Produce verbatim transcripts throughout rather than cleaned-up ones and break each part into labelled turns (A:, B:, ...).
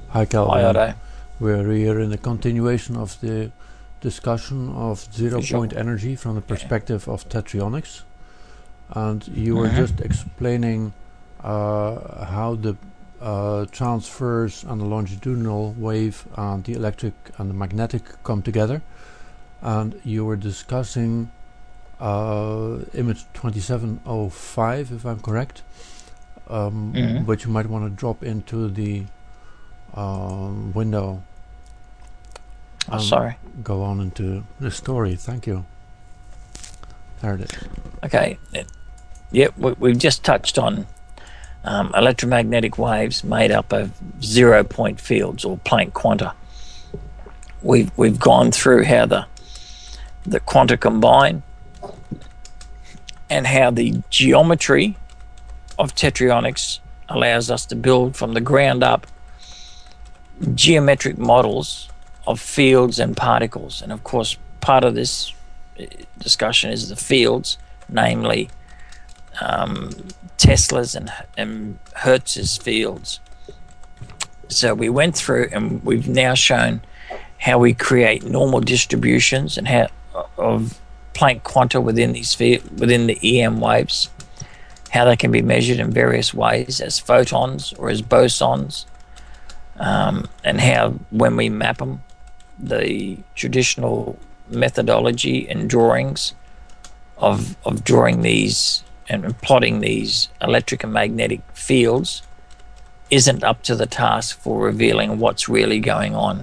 A: Hi,
B: Hi,
A: Calvin.
B: Otto.
A: We're here in the continuation of the discussion of zero
B: Sure.
A: point energy from the
B: Yeah.
A: perspective of tetrionics. And you were
B: hmm
A: just explaining uh, how the uh, transfers and the longitudinal wave and the electric and the magnetic come together. And you were discussing uh, image twenty-seven oh five, if I'm correct,
B: hmm
A: um, which you might want to drop into the um, window
B: Oh,
A: and
B: sorry.
A: go on into the story. Thank you. There it is.
B: Okay. Yep, we, we've just touched on um, electromagnetic waves made up of zero-point fields or Planck quanta. We've we've gone through how the the quanta combine and how the geometry of tetrionics allows us to build from the ground up geometric models of fields and particles. And of course, part of this discussion is the fields, namely um, Tesla's and, and Hertz's fields. So we went through and we've now shown how we create normal distributions and how of Planck quanta within these within the E M waves, how they can be measured in various ways as photons or as bosons, um, and how when we map them, the traditional methodology and drawings of of drawing these and plotting these electric and magnetic fields isn't up to the task for revealing what's really going on.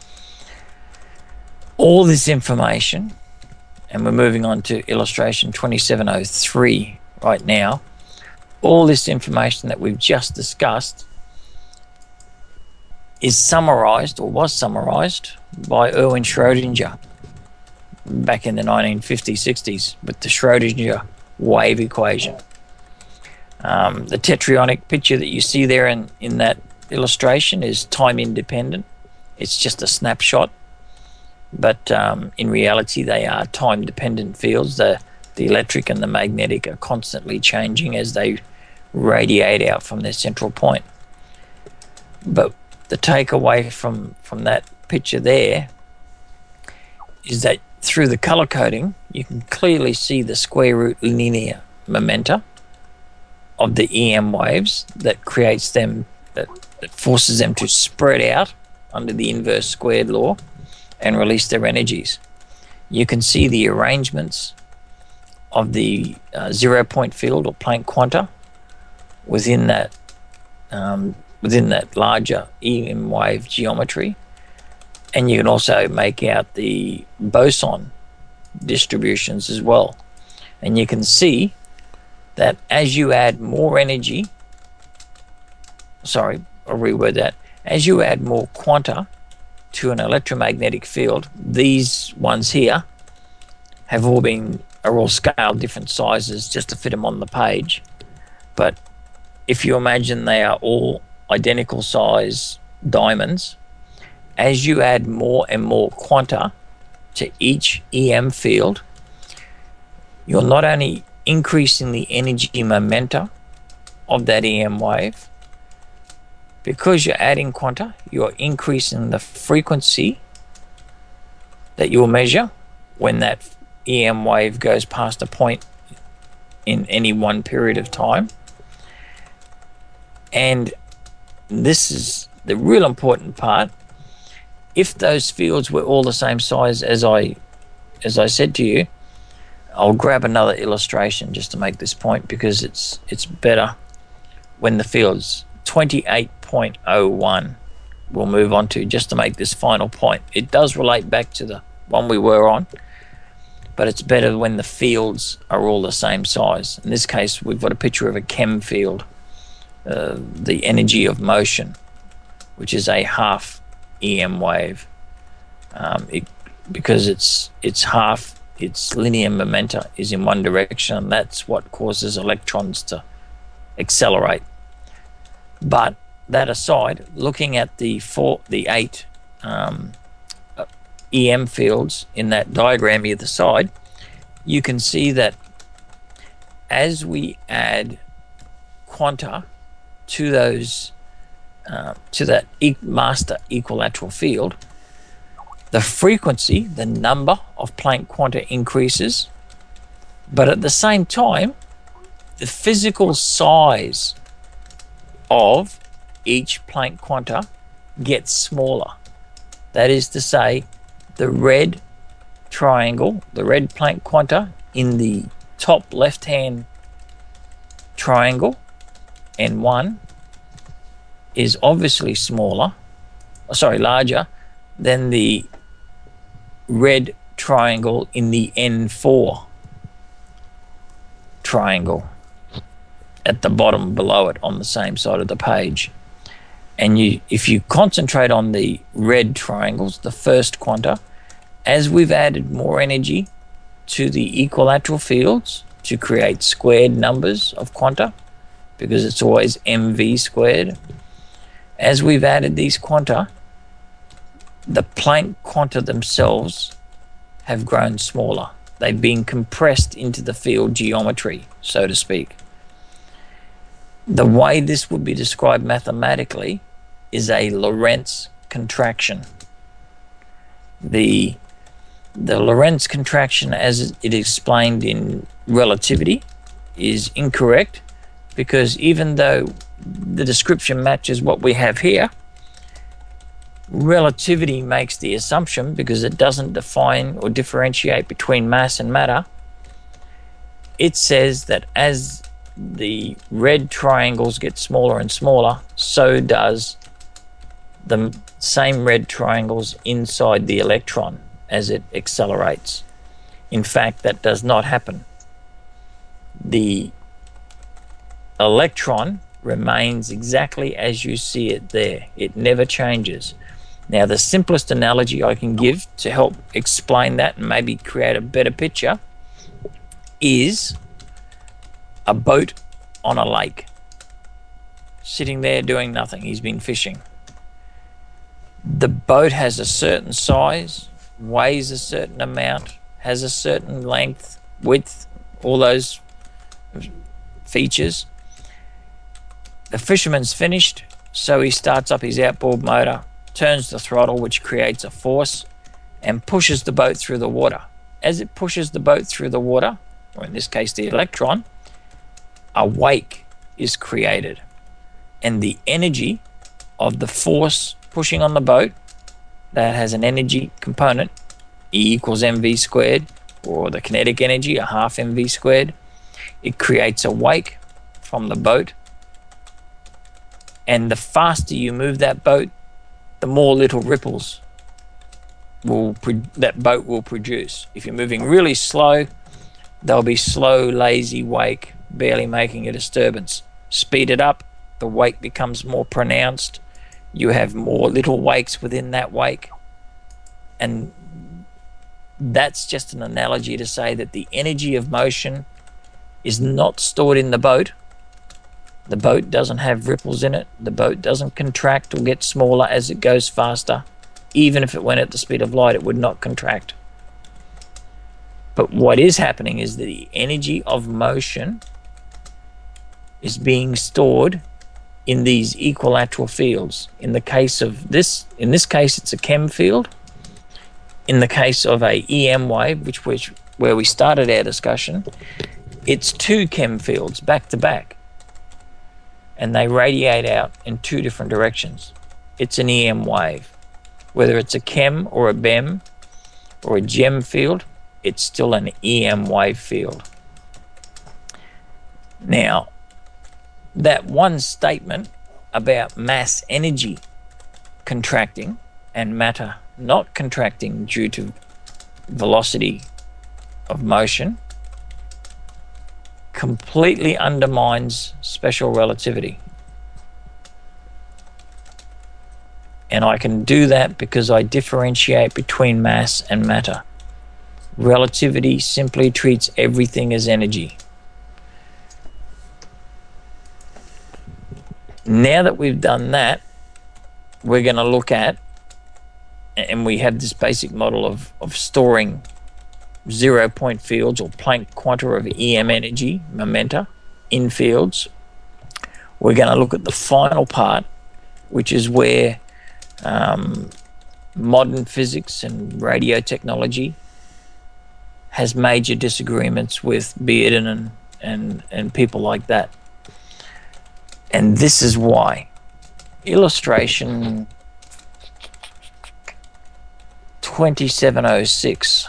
B: All this information, and we're moving on to illustration twenty-seven oh three right now, all this information that we've just discussed is summarized, or was summarized, by Erwin Schrödinger back in the nineteen fifties, sixties with the Schrödinger wave equation. Um, the tetrionic picture that you see there in, in that illustration is time independent. It's just a snapshot, but um, in reality they are time dependent fields. The, the electric and the magnetic are constantly changing as they radiate out from their central point. But the takeaway from, from that picture there is that through the color coding, you can clearly see the square root linear momenta of the E M waves that creates them, that, that forces them to spread out under the inverse squared law and release their energies. You can see the arrangements of the uh, zero-point field or Planck quanta within that um, within that larger E M wave geometry, and you can also make out the boson distributions as well. And you can see that as you add more energy, sorry, I'll reword that, as you add more quanta to an electromagnetic field, these ones here have all been, are all scaled different sizes just to fit them on the page. But if you imagine they are all identical size diamonds, as you add more and more quanta to each E M field, you're not only increasing the energy momenta of that E M wave, because you're adding quanta, you're increasing the frequency that you'll measure when that E M wave goes past a point in any one period of time. And this is the real important part. If those fields were all the same size as I as I said to you, I'll grab another illustration just to make this point, because it's it's better when the field's twenty-eight point oh one we'll move on to, just to make this final point. It does relate back to the one we were on, but it's better when the fields are all the same size. In this case, we've got a picture of a chem field, uh, the energy of motion, which is a half E M wave. Um, it, because it's it's half, its linear momenta is in one direction, and that's what causes electrons to accelerate. But that aside, looking at the four, the eight um, E M fields in that diagram either side, you can see that as we add quanta to those uh, to that e master equilateral field, the frequency, the number of Planck quanta increases, but at the same time, the physical size of each Planck quanta gets smaller. That is to say, the red triangle, the red Planck quanta in the top left-hand triangle, N one, is obviously smaller, sorry, larger than the red triangle in the N four triangle at the bottom below it on the same side of the page. And you, if you concentrate on the red triangles, the first quanta, as we've added more energy to the equilateral fields to create squared numbers of quanta, because it's always M V squared, as we've added these quanta, the Planck quanta themselves have grown smaller. They've been compressed into the field geometry, so to speak. The way this would be described mathematically is a Lorentz contraction. The, the Lorentz contraction, as it explained in relativity, is incorrect, because even though the description matches what we have here, relativity makes the assumption, because it doesn't define or differentiate between mass and matter, it says that as the red triangles get smaller and smaller, so does the same red triangles inside the electron as it accelerates. In fact, that does not happen. The electron remains exactly as you see it there. It never changes. Now, the simplest analogy I can give to help explain that and maybe create a better picture is a boat on a lake, sitting there doing nothing. He's been fishing. The boat has a certain size, weighs a certain amount, has a certain length, width, all those features. The fisherman's finished, so he starts up his outboard motor, turns the throttle, which creates a force, and pushes the boat through the water. As it pushes the boat through the water, or in this case the electron, a wake is created. And the energy of the force pushing on the boat, that has an energy component, E equals mv squared, or the kinetic energy, a half mv squared. It creates a wake from the boat. And the faster you move that boat, the more little ripples will that boat will produce. If you're moving really slow, there'll be slow, lazy wake, barely making a disturbance. Speed it up, the wake becomes more pronounced. You have more little wakes within that wake. And that's just an analogy to say that the energy of motion is not stored in the boat. The boat doesn't have ripples in it. The boat doesn't contract or get smaller as it goes faster. Even if it went at the speed of light, it would not contract. But what is happening is that the energy of motion is being stored in these equilateral fields. In the case of this, in this case, it's a chem field. In the case of a E M wave, which was where we started our discussion, it's two chem fields back to back, and they radiate out in two different directions. It's an E M wave. Whether it's a chem or a B E M or a gem field, it's still an E M wave field. Now, that one statement about mass energy contracting and matter not contracting due to velocity of motion completely undermines special relativity. And I can do that because I differentiate between mass and matter. Relativity simply treats everything as energy. Now that we've done that, we're going to look at, and we have this basic model of, of storing zero point fields or Planck quanta of E M energy, momenta, in fields. We're going to look at the final part, which is where um, modern physics and radio technology has major disagreements with Bearden and, and, and people like that. And this is why. Illustration twenty-seven oh six.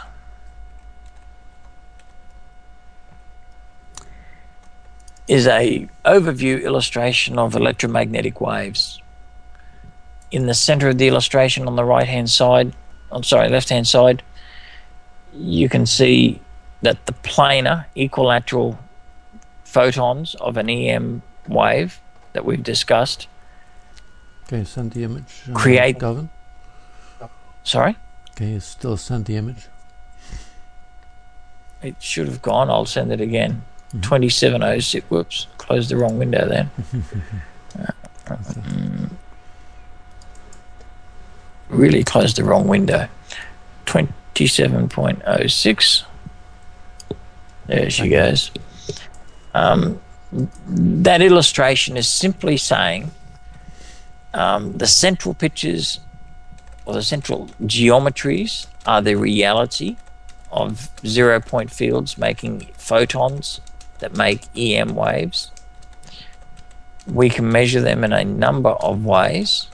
B: Is a overview illustration of electromagnetic waves. In the center of the illustration on the right-hand side, I'm sorry, left-hand side, you can see that the planar equilateral photons of an E M wave that we've discussed
A: Can you send the image, uh,
B: create...
A: Gavin?
B: Sorry?
A: Can you still send the image?
B: It should have gone. I'll send it again.
A: Mm-hmm.
B: twenty-seven oh six. Whoops. Closed the wrong window then. uh, um, really closed the wrong window. twenty-seven oh six. There she goes. Um, that illustration is simply saying um, the central pictures or the central geometries are the reality of zero point fields making photons that make E M waves. We can measure them in a number of ways,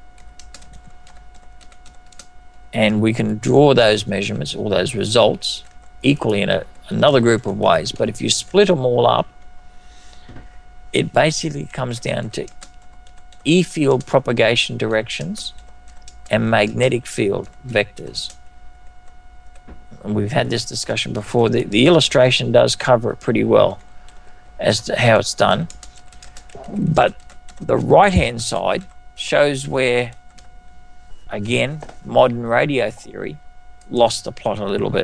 B: and we can draw those measurements or those results equally in a, another group of ways. But if you split them all up, it basically comes down to E field propagation directions and magnetic field vectors. And we've had this discussion before. The, the illustration does cover it pretty well as to how it's done. But the right-hand side shows where, again, modern radio theory lost the plot a little bit.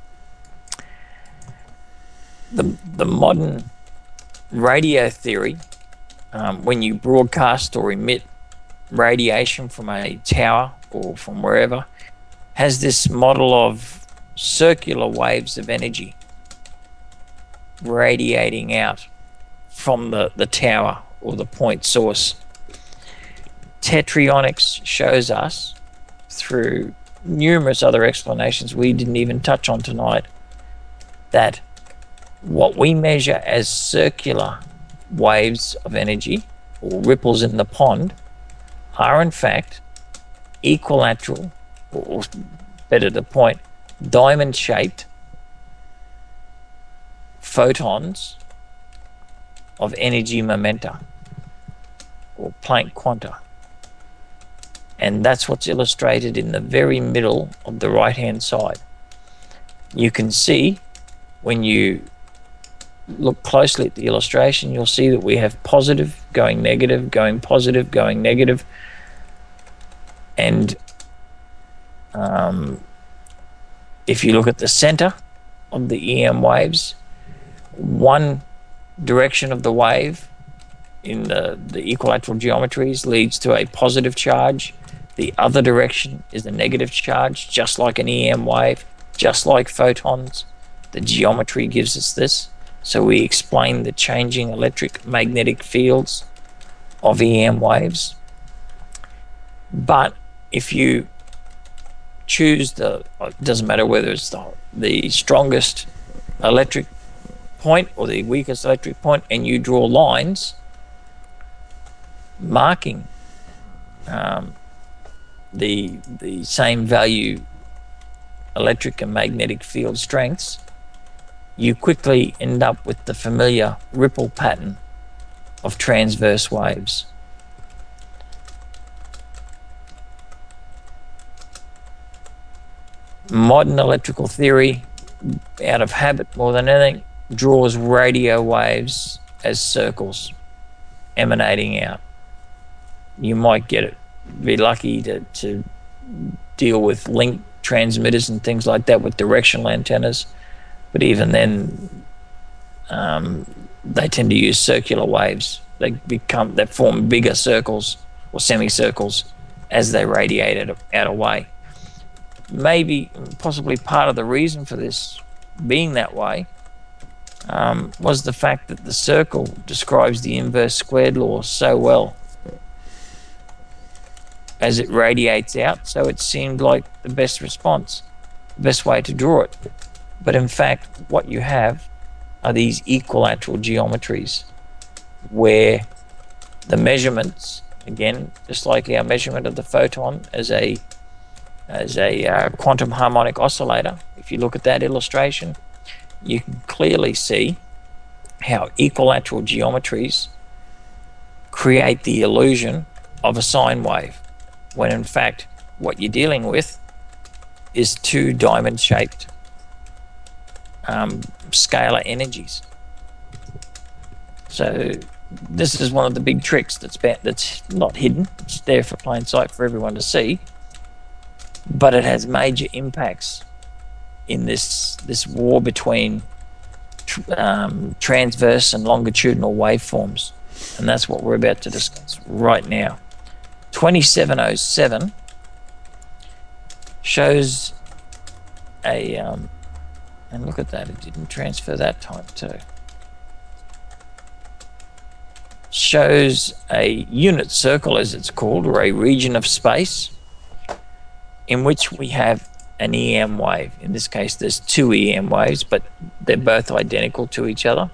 B: The, the modern radio theory, um, when you broadcast or emit radiation from a tower or from wherever, has this model of circular waves of energy radiating out from the, the tower or the point source. Tetraionics shows us, through numerous other explanations we didn't even touch on tonight, that what we measure as circular waves of energy or ripples in the pond are in fact equilateral, or better to point, diamond-shaped photons of energy momenta or Planck quanta. And that's what's illustrated in the very middle of the right-hand side. You can see, when you look closely at the illustration, you'll see that we have positive going negative, going positive, going negative, and um, if you look at the center of the E M waves, one direction of the wave in the, the equilateral geometries leads to a positive charge. The other direction is a negative charge, just like an E M wave, just like photons. The geometry gives us this. So we explain the changing electric magnetic fields of E M waves. But if you choose the, it doesn't matter whether it's the, the strongest electric point or the weakest electric point, and you draw lines marking um, the the same value electric and magnetic field strengths, you quickly end up with the familiar ripple pattern of transverse waves. Modern electrical theory, out of habit more than anything, draws radio waves as circles emanating out. You might get it, be lucky to, to deal with link transmitters and things like that with directional antennas, but even then um, they tend to use circular waves. They become, they form bigger circles or semicircles as they radiate it out away. Maybe, possibly part of the reason for this being that way um, was the fact that the circle describes the inverse squared law so well. as it radiates out, so it seemed like the best response, the best way to draw it. But in fact, what you have are these equilateral geometries where the measurements, again, just like our measurement of the photon as a as a uh, quantum harmonic oscillator, if you look at that illustration, you can clearly see how equilateral geometries create the illusion of a sine wave, when in fact what you're dealing with is two diamond-shaped um, scalar energies. So this is one of the big tricks that's ba- that's not hidden. It's there for plain sight for everyone to see, but it has major impacts in this this war between tr- um, transverse and longitudinal waveforms, and that's what we're about to discuss right now. twenty-seven oh seven shows a um, and look at that, it didn't transfer that time too. Shows a unit circle, as it's called, or a region of space in which we have an E M wave. In this case, there's two E M waves, but they're both identical to each other.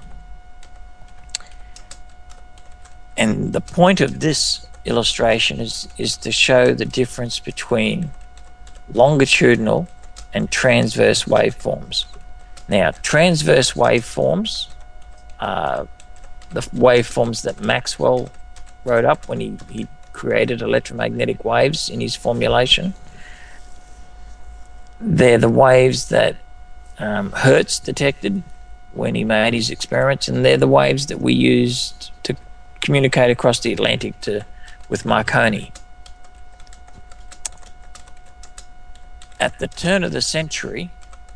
B: And the point of this illustration is, is to show the difference between longitudinal and transverse waveforms. Now, transverse waveforms are the waveforms that Maxwell wrote up when he, he created electromagnetic waves in his formulation. They're the waves that um, Hertz detected when he made his experiments, and they're the waves that we used to communicate across the Atlantic to with Marconi. At the turn of the century,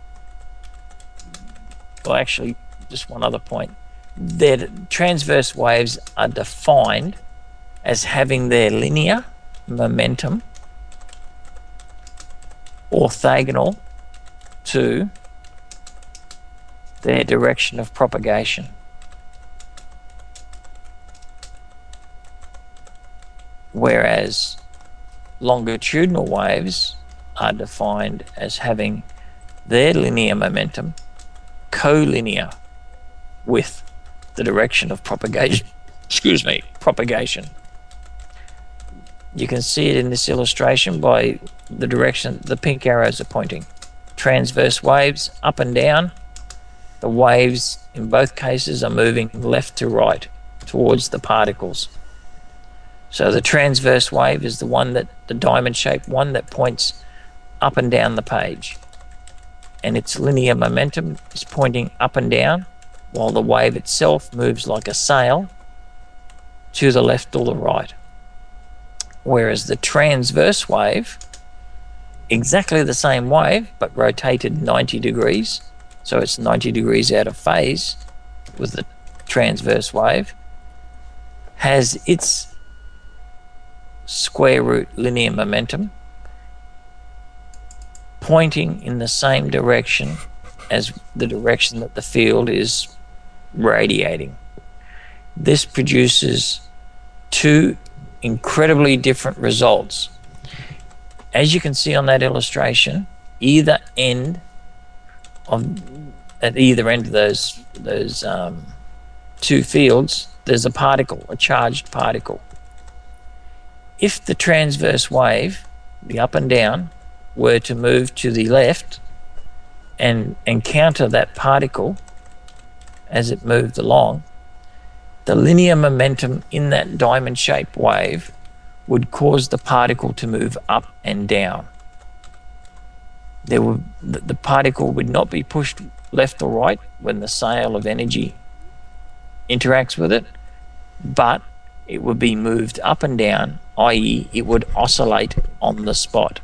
B: well, actually, just one other point, their transverse waves are defined as having their linear momentum orthogonal to their direction of propagation. Whereas longitudinal waves are defined as having their linear momentum collinear with the direction of propagation. Excuse me, propagation. You can see it in this illustration by the direction the pink arrows are pointing. Transverse waves up and down. The waves in both cases are moving left to right towards the particles. So the transverse wave is the one that, the diamond-shaped one that points up and down the page. And its linear momentum is pointing up and down, while the wave itself moves like a sail to the left or the right. Whereas the transverse wave, exactly the same wave, but rotated ninety degrees, so it's ninety degrees out of phase with the transverse wave, has its square root linear momentum pointing in the same direction as the direction that the field is radiating. This produces two incredibly different results. As you can see on that illustration, either end of at either end of those those um, two fields, there's a particle, a charged particle. If the transverse wave, the up and down, were to move to the left and encounter that particle as it moved along, the linear momentum in that diamond-shaped wave would cause the particle to move up and down. There would, the, the particle would not be pushed left or right when the sail of energy interacts with it, but it would be moved up and down, that is it would oscillate on the spot.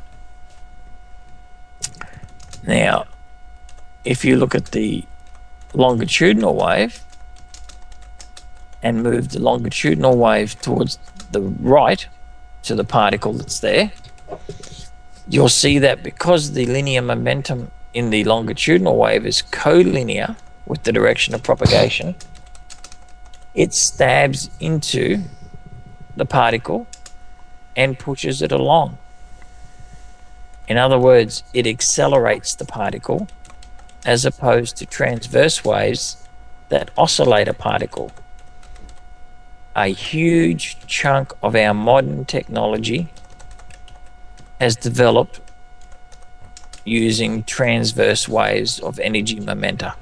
B: Now, if you look at the longitudinal wave and move the longitudinal wave towards the right to the particle that's there, you'll see that because the linear momentum in the longitudinal wave is collinear with the direction of propagation, it stabs into the particle and pushes it along. In other words, it accelerates the particle as opposed to transverse waves that oscillate a particle. A huge chunk of our modern technology has developed using transverse waves of energy momenta.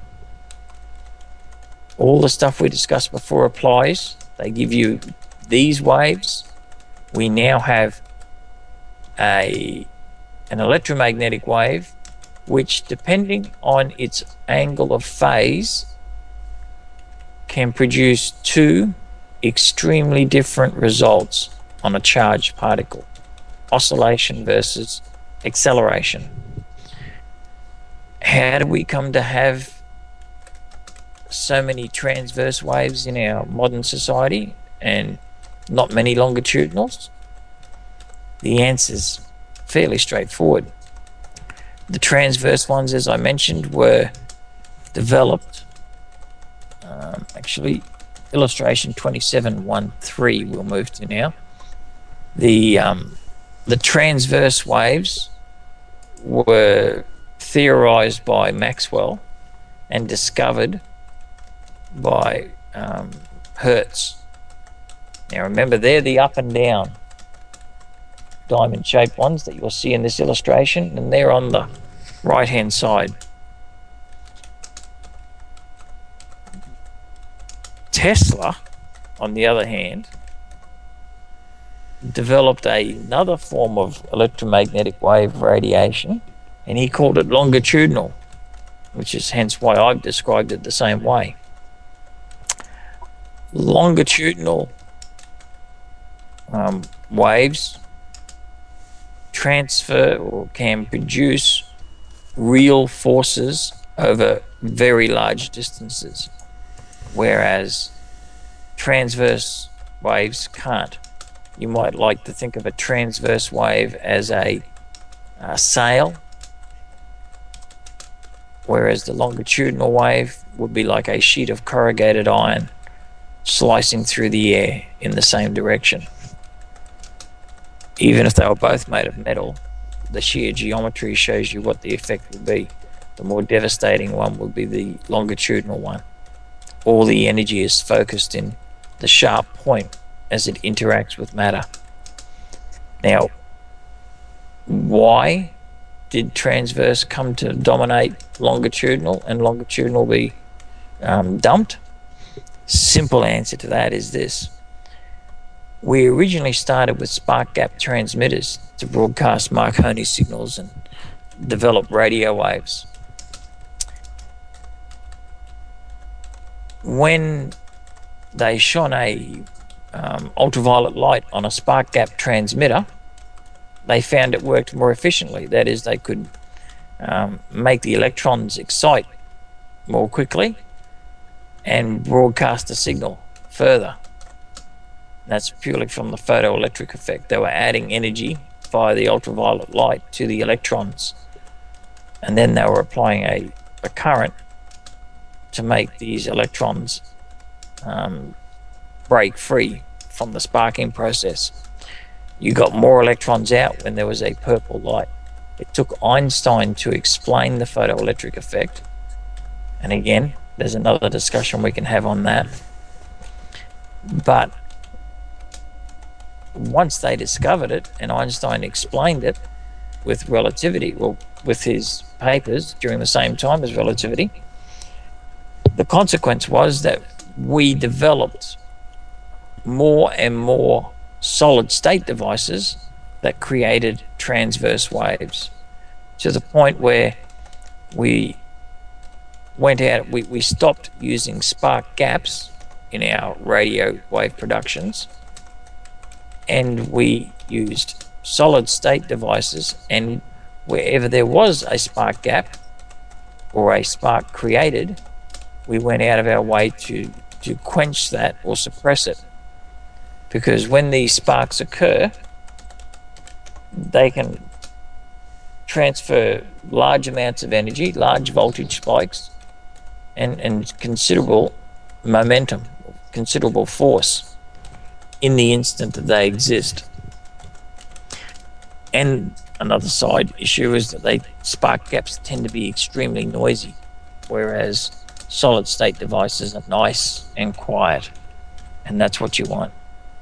B: All the stuff we discussed before applies. They give you these waves. We now have a an electromagnetic wave which, depending on its angle of phase, can produce two extremely different results on a charged particle: oscillation versus acceleration. How do we come to have so many transverse waves in our modern society and not many longitudinals? The answer's fairly straightforward. The transverse ones, as I mentioned, were developed, um, actually, illustration twenty-seven one three we'll move to now. The, um, the transverse waves were theorized by Maxwell and discovered by um, Hertz. Now remember, they're the up and down diamond shaped ones that you'll see in this illustration, and they're on the right hand side. Tesla, on the other hand, developed a, another form of electromagnetic wave radiation, and he called it longitudinal, which is hence why I've described it the same way. Longitudinal um, waves transfer or can produce real forces over very large distances, whereas transverse waves can't. You might like to think of a transverse wave as a, a sail, whereas the longitudinal wave would be like a sheet of corrugated iron slicing through the air in the same direction. Even if they were both made of metal, the sheer geometry shows you what the effect would be. The more devastating one would be the longitudinal one. All the energy is focused in the sharp point as it interacts with matter. Now, why did transverse come to dominate longitudinal and longitudinal be um, dumped? Simple answer to that is this. We originally started with spark gap transmitters to broadcast Marconi signals and develop radio waves. When they shone a um, ultraviolet light on a spark gap transmitter, they found it worked more efficiently. That is, they could um, make the electrons excite more quickly and broadcast the signal further. That's purely from the photoelectric effect. They were adding energy via the ultraviolet light to the electrons, and then they were applying a, a current to make these electrons um, break free from the sparking process. You got more electrons out when there was a purple light. It took Einstein to explain the photoelectric effect, and again, there's another discussion we can have on that. But once they discovered it, and Einstein explained it with relativity, well, with his papers during the same time as relativity, the consequence was that we developed more and more solid state devices that created transverse waves, to the point where we went out, we, we stopped using spark gaps in our radio wave productions, and we used solid state devices, and wherever there was a spark gap or a spark created, we went out of our way to, to quench that or suppress it. Because when these sparks occur, they can transfer large amounts of energy, large voltage spikes, and, and considerable momentum, considerable force in the instant that they exist. And another side issue is that they spark gaps tend to be extremely noisy, whereas solid state devices are nice and quiet, and that's what you want.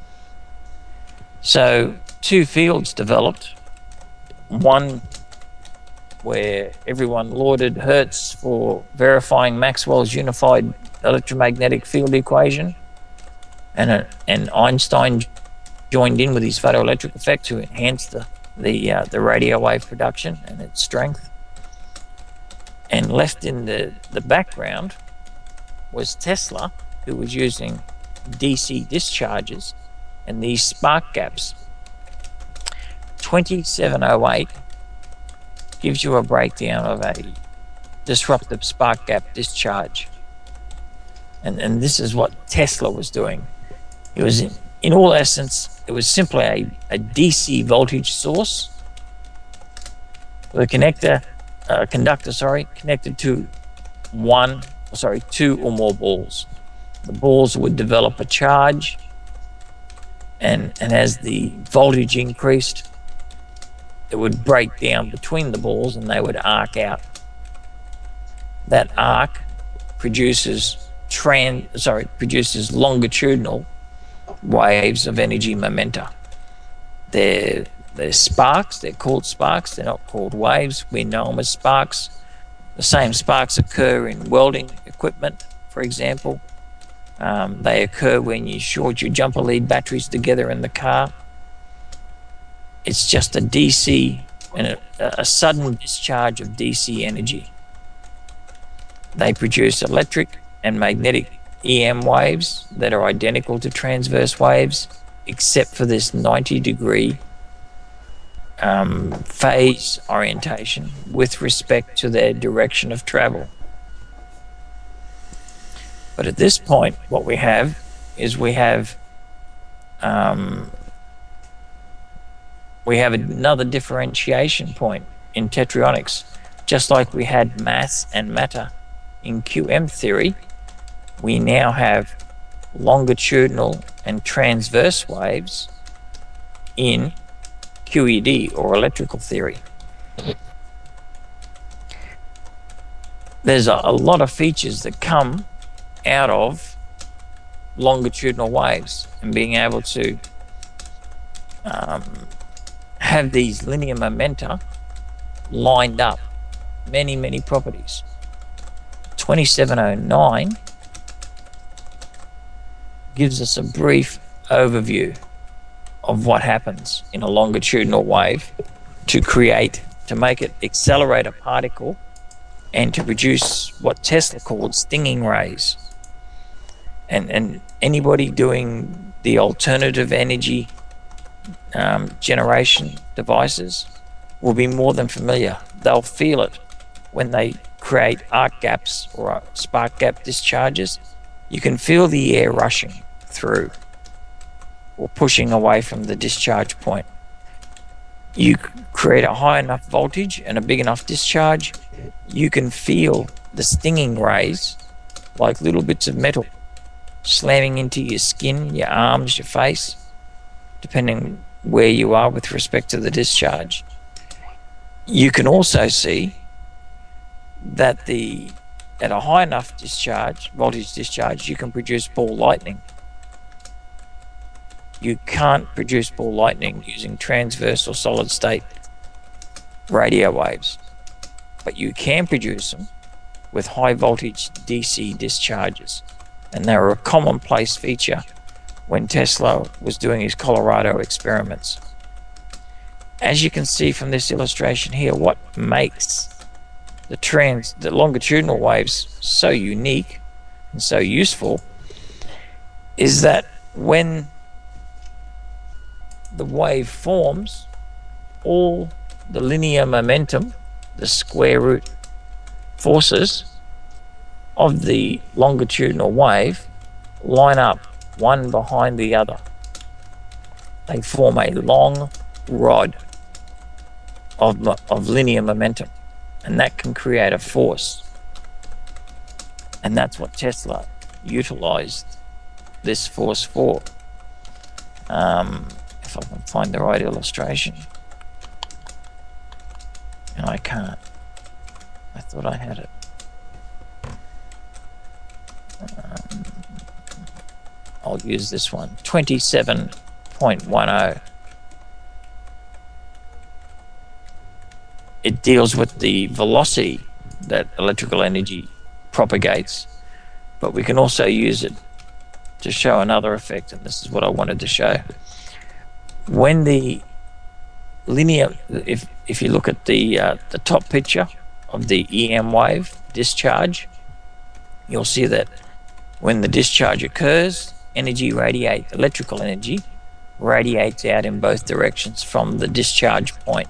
B: So two fields developed, one where everyone lauded Hertz for verifying Maxwell's unified electromagnetic field equation, and, a, and Einstein joined in with his photoelectric effect to enhance the the uh, the radio wave production and its strength. And left in the, the background was Tesla, who was using D C discharges and these spark gaps. twenty-seven oh eight gives you a breakdown of a disruptive spark gap discharge. And, and this is what Tesla was doing. It was, in, in all essence, it was simply a, a D C voltage source with a connector, uh, conductor, sorry, connected to one, sorry, two or more balls. The balls would develop a charge, and, and as the voltage increased, it would break down between the balls and they would arc out. That arc produces trans, sorry, produces longitudinal waves of energy momenta. They're, they're sparks, they're called sparks, they're not called waves. We know them as sparks. The same sparks occur in welding equipment, for example. Um, they occur when you short your jumper lead batteries together in the car. It's just a D C and a, a sudden discharge of D C energy. They produce electric and magnetic E M waves that are identical to transverse waves, except for this ninety degree um, phase orientation with respect to their direction of travel. But at this point, what we have is we have um, we have another differentiation point in tetronics. Just like we had mass and matter in Q M theory, we now have longitudinal and transverse waves in Q E D, or electrical theory. There's a, a lot of features that come out of longitudinal waves and being able to um, have these linear momenta lined up. Many, many properties. twenty-seven oh nine gives us a brief overview of what happens in a longitudinal wave to create, to make it accelerate a particle and to produce what Tesla called stinging rays. And, and anybody doing the alternative energy um, generation devices will be more than familiar. They'll feel it when they create arc gaps or spark gap discharges. You can feel the air rushing through or pushing away from the discharge point. You create a high enough voltage and a big enough discharge, you can feel the stinging rays like little bits of metal slamming into your skin, your arms, your face, depending where you are with respect to the discharge. You can also see that the at a high enough discharge, voltage discharge, you can produce ball lightning. You can't produce ball lightning using transverse or solid state radio waves, but you can produce them with high voltage D C discharges. And they were a commonplace feature when Tesla was doing his Colorado experiments. As you can see from this illustration here, what makes the trans, the longitudinal waves so unique and so useful is that when the wave forms, all the linear momentum, the square root forces of the longitudinal wave line up one behind the other. They form a long rod of, of linear momentum, and that can create a force. And that's what Tesla utilized this force for. Um, if I can find the right illustration. I can't. I thought I had it. Um, I'll use this one. twenty-seven point one zero. It deals with the velocity that electrical energy propagates, but we can also use it to show another effect, and this is what I wanted to show. When the linear, if if you look at the uh, the top picture of the E M wave discharge, you'll see that when the discharge occurs, energy radiate, electrical energy radiates out in both directions from the discharge point.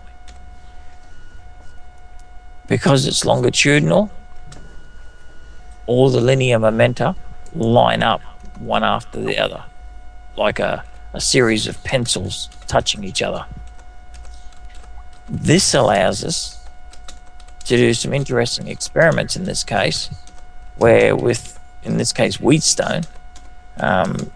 B: Because it's longitudinal, all the linear momenta line up one after the other, like a, a series of pencils touching each other. This allows us to do some interesting experiments in this case, where with, in this case, Wheatstone, um,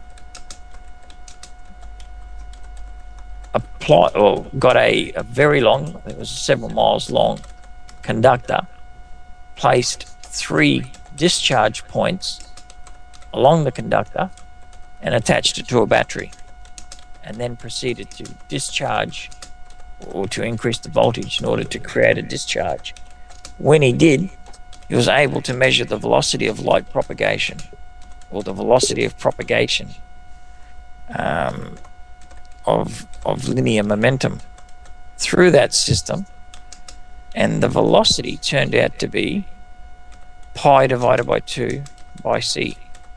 B: apply, or got a, a very long, it was several miles long, conductor, placed three discharge points along the conductor and attached it to a battery, and then proceeded to discharge or to increase the voltage in order to create a discharge. When he did, he was able to measure the velocity of light propagation, or the velocity of propagation um, of, of linear momentum through that system, and the velocity turned out to be pi divided by two by c,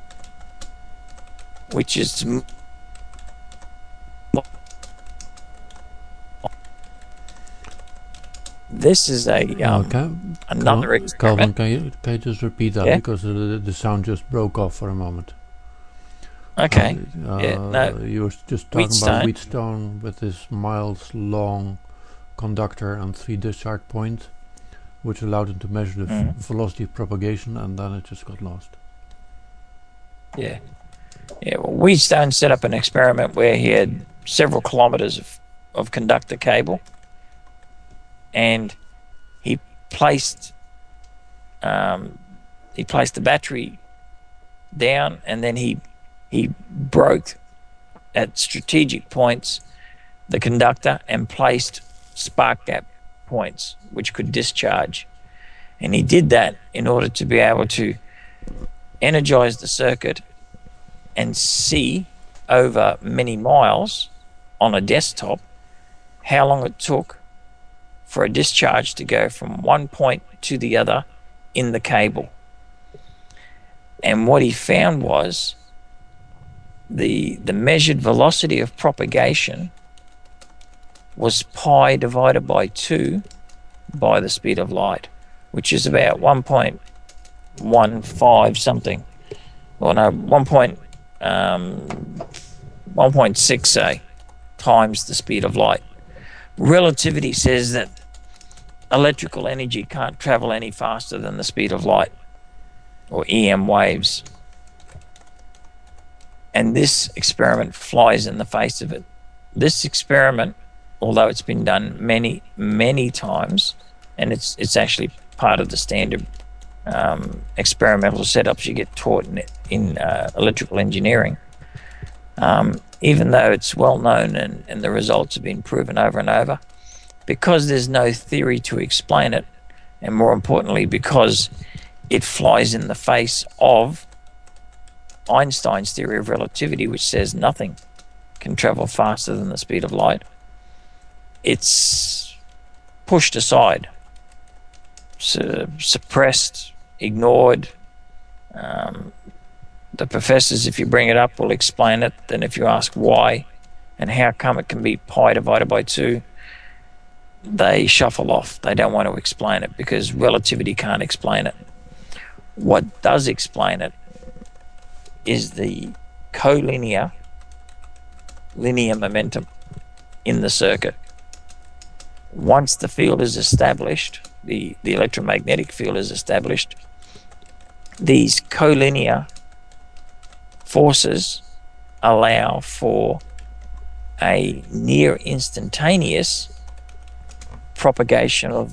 B: which is this is a um,
A: okay.
B: another
A: Calvin,
B: experiment.
A: can you, can you just repeat that,
B: Yeah.
A: because the, the sound just broke off for a moment.
B: Okay.
A: Uh,
B: Yeah, no.
A: You were just talking
B: Wheatstone.
A: about Wheatstone with this miles long conductor and three discharge points, which allowed him to measure the
B: Mhm.
A: v velocity of propagation, and then it just got lost.
B: Yeah. Yeah. Well, Wheatstone set up an experiment where he had several kilometers of, of conductor cable, and he placed um, he placed the battery down, and then he he broke at strategic points the conductor and placed spark gap points which could discharge. And he did that in order to be able to energize the circuit and see over many miles on a desktop how long it took for a discharge to go from one point to the other in the cable. And what he found was the the measured velocity of propagation was pi divided by two by the speed of light, which is about one point one five something, or no, one point one point six, say, times the speed of light. Relativity says that electrical energy can't travel any faster than the speed of light, or E M waves. And this experiment flies in the face of it. This experiment, although it's been done many, many times, and it's it's actually part of the standard um, experimental setups you get taught in, in uh, electrical engineering, um, even though it's well known and, and the results have been proven over and over, because there's no theory to explain it, and more importantly, because it flies in the face of Einstein's theory of relativity, which says nothing can travel faster than the speed of light, it's pushed aside, su suppressed, ignored. Um, the professors, if you bring it up, will explain it. Then if you ask why and how come it can be pi divided by two, they shuffle off. They don't want to explain it because relativity can't explain it. What does explain it is the collinear linear momentum in the circuit. Once the field is established, the, the electromagnetic field is established, these collinear forces allow for a near instantaneous propagation of,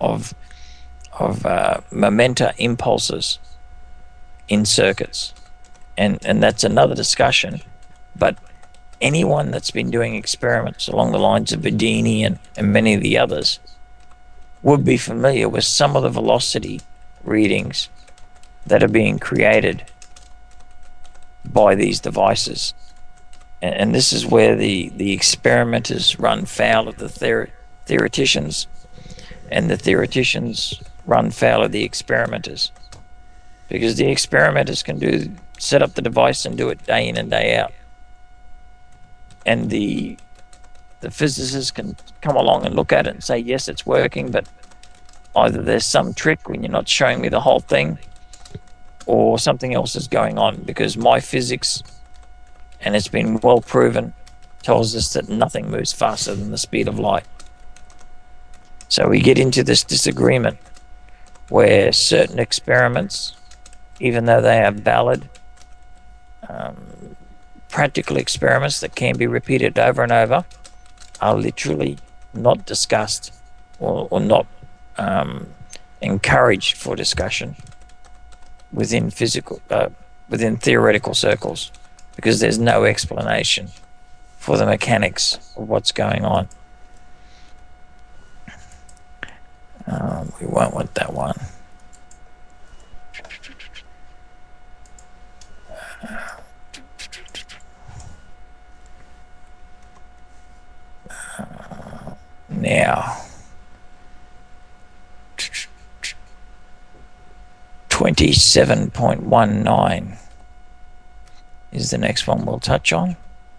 B: of of uh, momenta impulses in circuits, and and that's another discussion. But anyone that's been doing experiments along the lines of Bedini and, and many of the others would be familiar with some of the velocity readings that are being created by these devices. And, and this is where the, the experimenters run foul of the theor- theoreticians, and the theoreticians run foul of the experimenters. Because the experimenters can do set up the device and do it day in and day out. And the the physicists can come along and look at it and say, yes, it's working, but either there's some trick when you're not showing me the whole thing, or something else is going on, because my physics, and it's been well proven, tells us that nothing moves faster than the speed of light. So we get into this disagreement where certain experiments, even though they are valid, um, practical experiments that can be repeated over and over, are literally not discussed or, or not um, encouraged for discussion within physical, uh, within theoretical circles, because there's no explanation for the mechanics of what's going on. Um, we won't want that one. Uh, now, twenty-seven point one nine is the next one we'll touch on.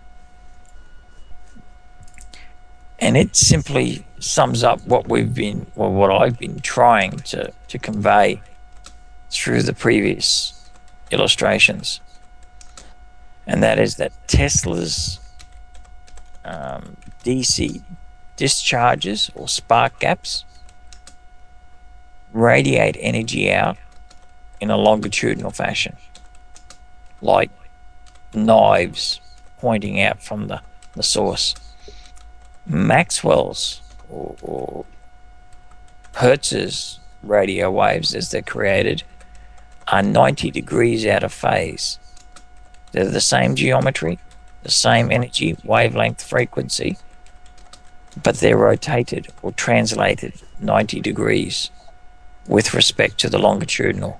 B: And it simply sums up what we've been, or what I've been trying to, to convey through the previous illustrations. And that is that Tesla's um, D C discharges or spark gaps radiate energy out in a longitudinal fashion, like knives pointing out from the, the source. Maxwell's or, or Hertz's radio waves, as they're created, are ninety degrees out of phase. They're the same geometry, the same energy, wavelength, frequency, but they're rotated or translated ninety degrees with respect to the longitudinal.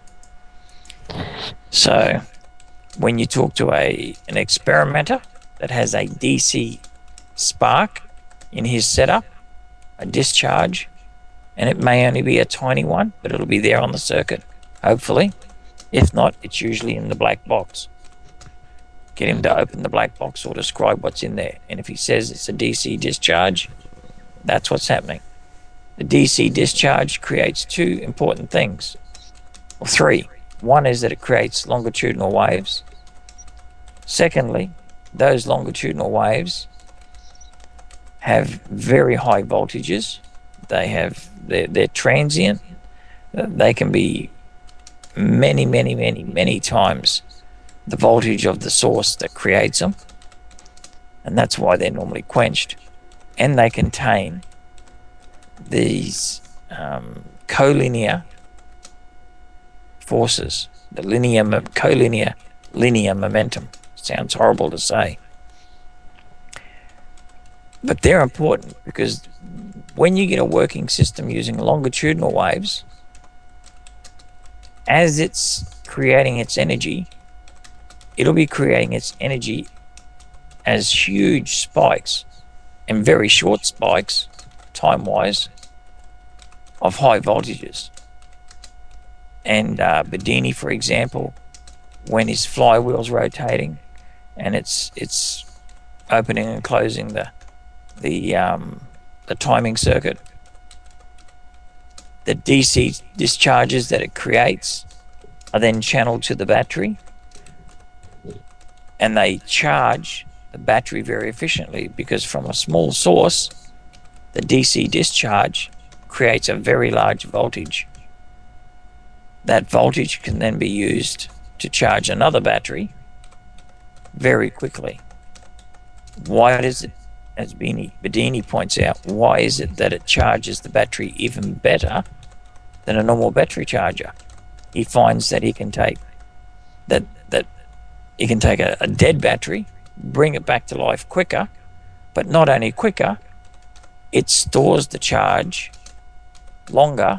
B: So when you talk to a an experimenter that has a D C spark in his setup, a discharge, and it may only be a tiny one, but it'll be there on the circuit, hopefully. If not, it's usually in the black box. Get him to open the black box or describe what's in there. And if he says it's a D C discharge, that's what's happening. The D C discharge creates two important things, or three. One is that it creates longitudinal waves. Secondly, those longitudinal waves have very high voltages. They have, they're, they're transient. They can be many, many, many, many times the voltage of the source that creates them. And that's why they're normally quenched. And they contain these um, collinear forces, the linear, collinear, linear momentum. Sounds horrible to say. But they're important because when you get a working system using longitudinal waves, as it's creating its energy, it'll be creating its energy as huge spikes and very short spikes, time-wise, of high voltages. And uh, Bedini, for example, when his flywheel's rotating and it's it's opening and closing the the um, the timing circuit, the D C discharges that it creates are then channeled to the battery, and they charge the battery very efficiently, because from a small source, the D C discharge creates a very large voltage. That voltage can then be used to charge another battery very quickly. Why does it, as Bedini points out, why is it that it charges the battery even better than a normal battery charger. He finds that he can take that that he can take a, a dead battery, bring it back to life quicker, but not only quicker, it stores the charge longer,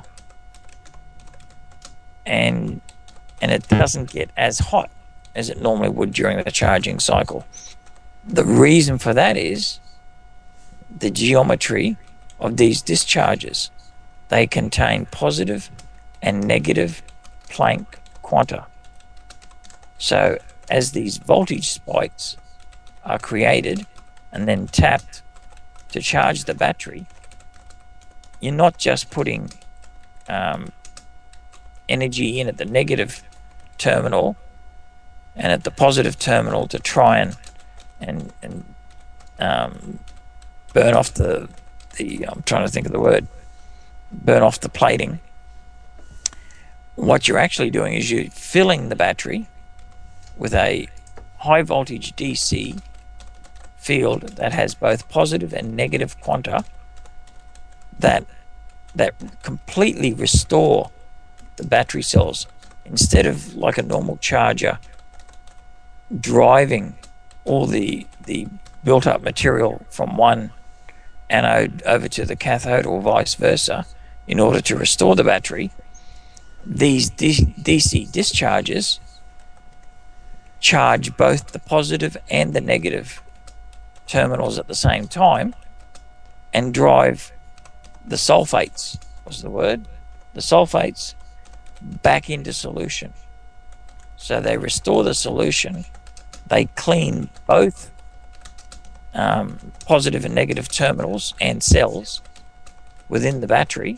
B: and and it doesn't get as hot as it normally would during the charging cycle. The reason for that is the geometry of these discharges. They contain positive and negative Planck quanta. So as these voltage spikes are created and then tapped to charge the battery, you're not just putting um, energy in at the negative terminal and at the positive terminal to try and and, and um, burn off the the I'm trying to think of the word burn off the plating. What you're actually doing is you're filling the battery with a high voltage D C field that has both positive and negative quanta that that completely restore the battery cells. Instead of like a normal charger driving all the the built up material from one anode over to the cathode or vice versa in order to restore the battery, these D C discharges charge both the positive and the negative terminals at the same time and drive the sulfates, what's the word? The sulfates back into solution. So they restore the solution, they clean both um, positive and negative terminals and cells within the battery,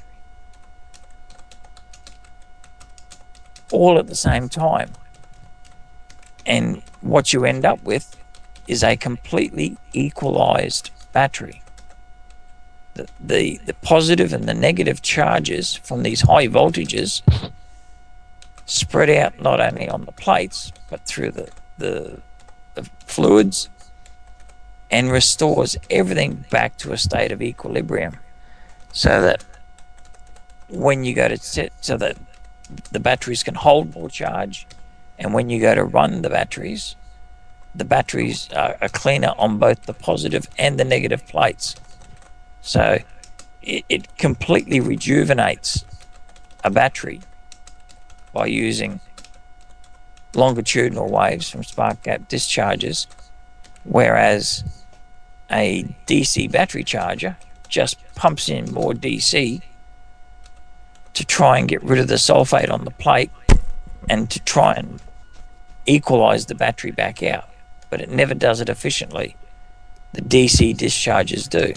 B: all at the same time. And what you end up with is a completely equalized battery. The, the, the positive and the negative charges from these high voltages spread out not only on the plates, but through the, the, the fluids, and restores everything back to a state of equilibrium, so that when you go to set, so that the batteries can hold more charge, and when you go to run the batteries, the batteries are, are cleaner on both the positive and the negative plates. So it, it completely rejuvenates a battery by using longitudinal waves from spark gap discharges, whereas a D C battery charger just pumps in more D C to try and get rid of the sulfate on the plate and to try and equalize the battery back out, but it never does it efficiently. The D C discharges do.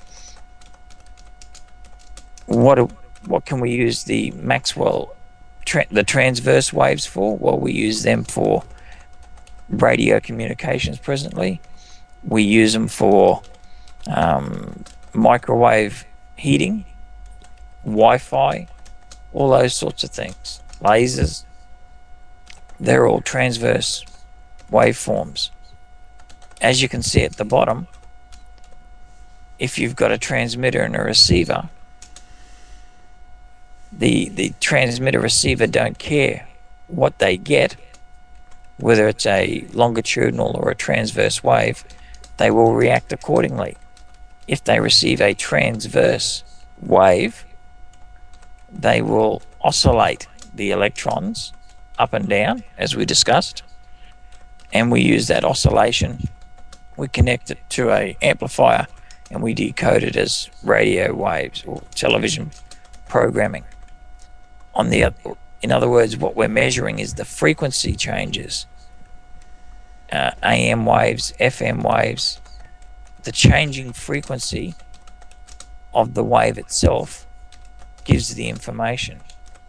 B: What what can we use the Maxwell tra the transverse waves for? Well, we use them for radio communications presently. We use them for um, microwave heating, Wi-Fi, all those sorts of things. Lasers, they're all transverse waveforms. As you can see at the bottom, if you've got a transmitter and a receiver, the, the transmitter receiver don't care what they get, whether it's a longitudinal or a transverse wave, they will react accordingly. If they receive a transverse wave, they will oscillate the electrons up and down, as we discussed, and we use that oscillation, we connect it to a amplifier, and we decode it as radio waves or television programming. On the other, in other words, what we're measuring is the frequency changes, uh, A M waves, F M waves, the changing frequency of the wave itself gives the information.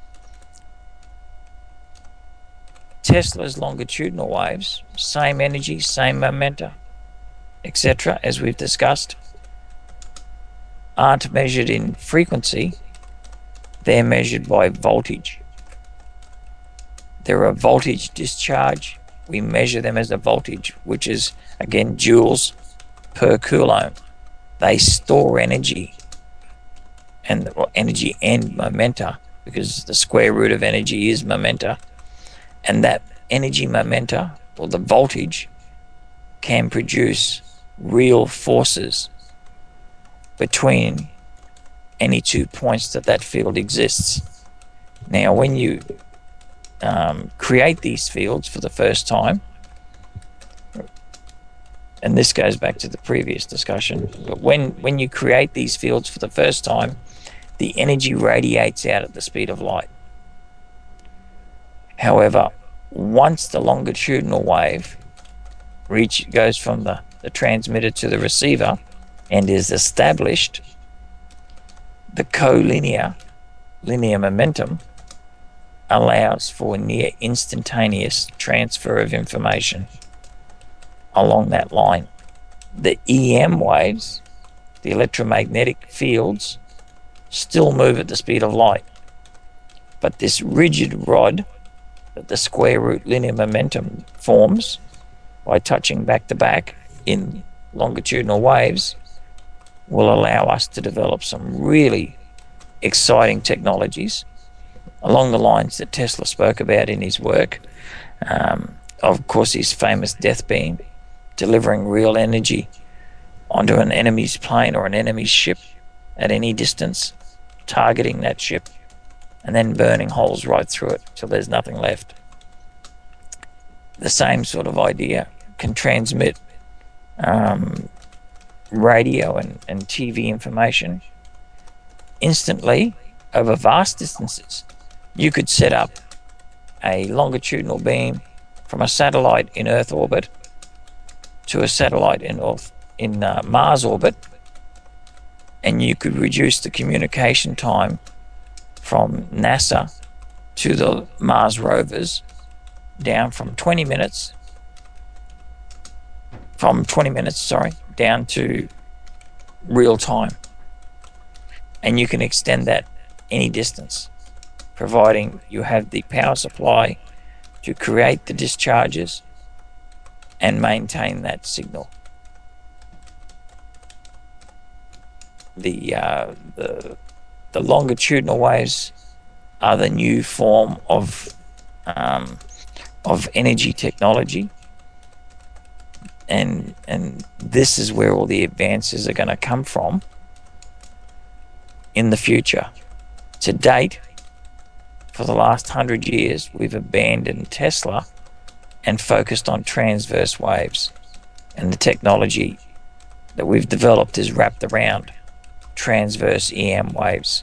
B: Tesla's longitudinal waves, same energy, same momenta, et cetera, as we've discussed, aren't measured in frequency, they're measured by voltage. They're a voltage discharge. We measure them as a voltage, which is, again, joules per coulomb. They store energy, and or energy and momenta because the square root of energy is momenta, and that energy momenta, or the voltage, can produce real forces between any two points that that field exists. Now, when you um, create these fields for the first time, and this goes back to the previous discussion, but when, when you create these fields for the first time, the energy radiates out at the speed of light. However, once the longitudinal wave reach goes from the, the transmitter to the receiver and is established, the collinear linear momentum allows for near instantaneous transfer of information along that line. The E M waves, the electromagnetic fields, still move at the speed of light, but this rigid rod that the square root linear momentum forms by touching back to back in longitudinal waves will allow us to develop some really exciting technologies along the lines that Tesla spoke about in his work. Um, of course, his famous death beam, delivering real energy onto an enemy's plane or an enemy's ship at any distance, targeting that ship, and then burning holes right through it till there's nothing left. The same sort of idea can transmit um, radio and, and T V information instantly over vast distances. You could set up a longitudinal beam from a satellite in Earth orbit to a satellite in, Earth, in uh, Mars orbit, and you could reduce the communication time from NASA to the Mars rovers down from twenty minutes, from twenty minutes, sorry, down to real time. And you can extend that any distance, providing you have the power supply to create the discharges and maintain that signal. The, uh, the, the longitudinal waves are the new form of, um, of energy technology. And, and this is where all the advances are going to come from in the future. To date, for the last hundred years, we've abandoned Tesla and focused on transverse waves. And the technology that we've developed is wrapped around transverse E M waves.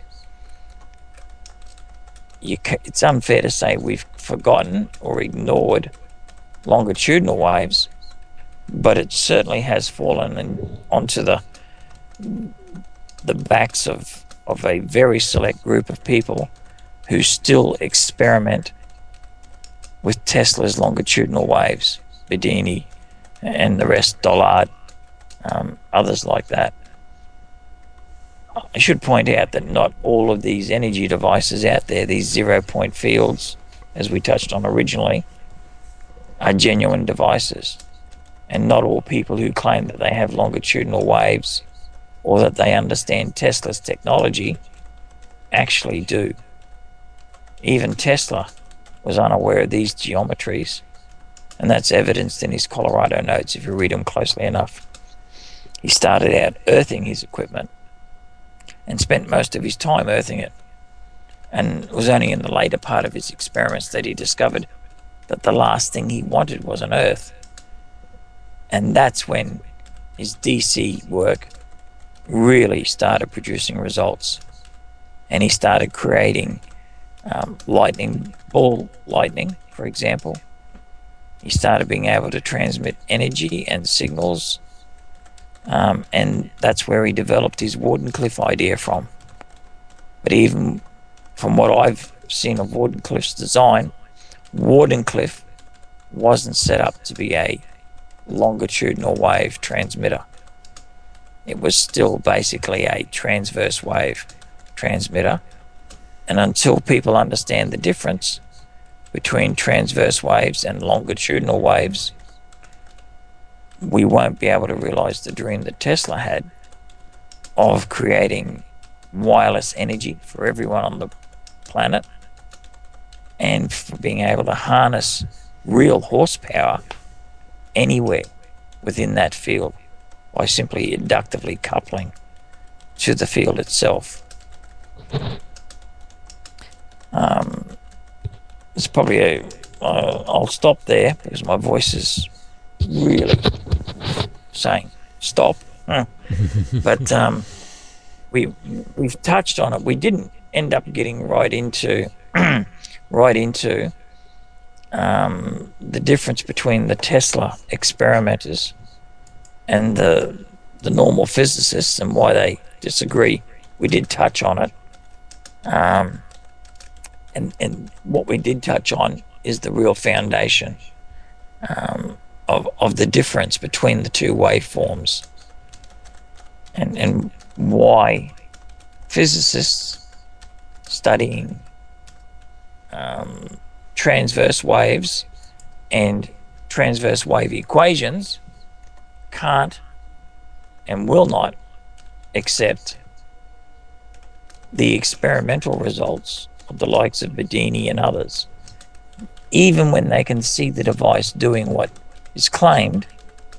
B: You ca- it's unfair to say we've forgotten or ignored longitudinal waves, but it certainly has fallen in, onto the the backs of, of a very select group of people who still experiment with Tesla's longitudinal waves, Bedini and the rest, Dollard, um, others like that. I should point out that not all of these energy devices out there, these zero-point fields, as we touched on originally, are genuine devices. And not all people who claim that they have longitudinal waves or that they understand Tesla's technology actually do. Even Tesla was unaware of these geometries, and that's evidenced in his Colorado notes if you read them closely enough. He started out earthing his equipment and spent most of his time earthing it, and it was only in the later part of his experiments that he discovered that the last thing he wanted was an earth. And that's when his D C work really started producing results, and he started creating um, lightning, ball lightning, for example. He started being able to transmit energy and signals, um, and that's where he developed his Wardenclyffe idea from. But even from what I've seen of Wardenclyffe's design, Wardenclyffe wasn't set up to be a longitudinal wave transmitter. It was still basically a transverse wave transmitter. And until people understand the difference between transverse waves and longitudinal waves, we won't be able to realize the dream that Tesla had of creating wireless energy for everyone on the planet, and for being able to harness real horsepower anywhere within that field by simply inductively coupling to the field itself. Um, it's probably a, uh, I'll stop there because my voice is really saying stop. But um, we we've touched on it. We didn't end up getting right into right into um, the difference between the Tesla experimenters and the the normal physicists and why they disagree. We did touch on it. Um, and, and what we did touch on is the real foundation um, of, of the difference between the two waveforms, and, and why physicists studying um, transverse waves and transverse wave equations can't and will not accept the experimental results of the likes of Bedini and others. Even when they can see the device doing what is claimed,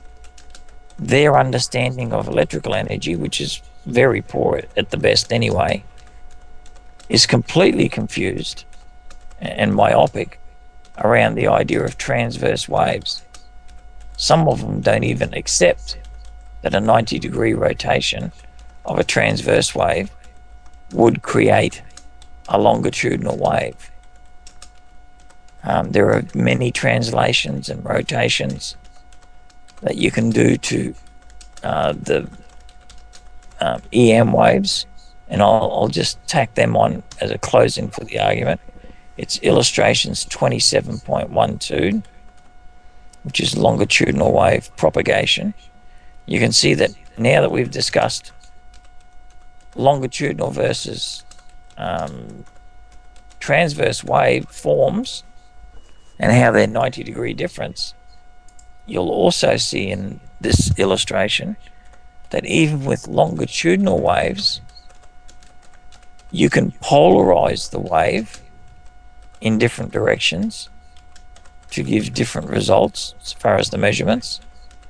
B: their understanding of electrical energy, which is very poor at the best anyway, is completely confused and myopic around the idea of transverse waves. Some of them don't even accept that a ninety degree rotation of a transverse wave would create a longitudinal wave. Um, there are many translations and rotations that you can do to uh, the um, E M waves, and I'll, I'll just tack them on as a closing for the argument. It's illustrations twenty-seven point twelve, which is longitudinal wave propagation. You can see that now that we've discussed longitudinal versus um, transverse wave forms and how they're ninety degree difference, you'll also see in this illustration that even with longitudinal waves, you can polarize the wave in different directions to give different results as far as the measurements.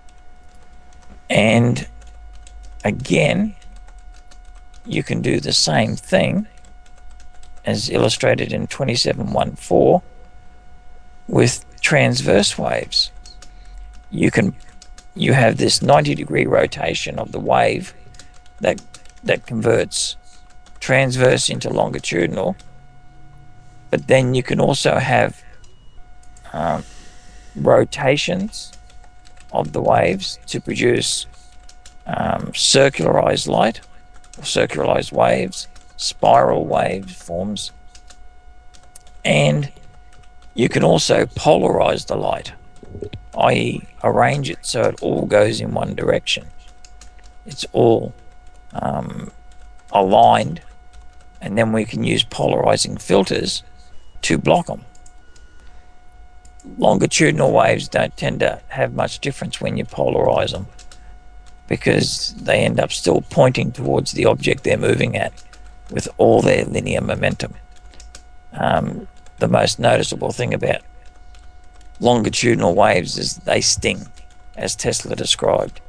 B: And again, you can do the same thing as illustrated in twenty-seven point fourteen with transverse waves. You can you have this ninety degree rotation of the wave that that converts transverse into longitudinal, but then you can also have um, rotations of the waves to produce um, circularized light, or circularized waves, spiral wave forms, and you can also polarize the light, that is arrange it so it all goes in one direction. It's all um, aligned, and then we can use polarizing filters to block them. Longitudinal waves don't tend to have much difference when you polarize them, because they end up still pointing towards the object they're moving at with all their linear momentum. Um, the most noticeable thing about longitudinal waves is they sting, as Tesla described.